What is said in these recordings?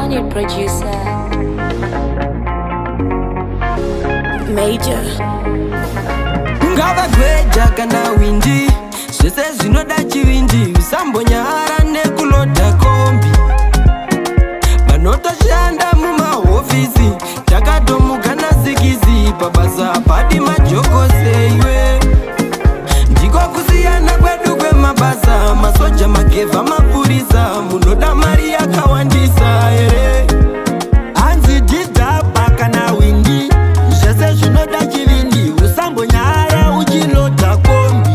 Minute producer Major Ngava gweja kana windi zvese zvinoda chivindi usambonyara nekulodha kombi vanotoshanda mumahofisi takatomugana sikizi pabasa apadi majokose iwe ndiko kusiyana kwedu kwemabasa masoja magevha mapurisa munoda mari yakawandisa here hanzi dhidhaba kana windi zvese zvinoda chivindi usambonyara uchilodha kombi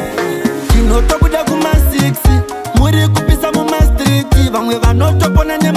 tinotobuda kuma 6 muri kupisa mumastriti vamwe vanotopona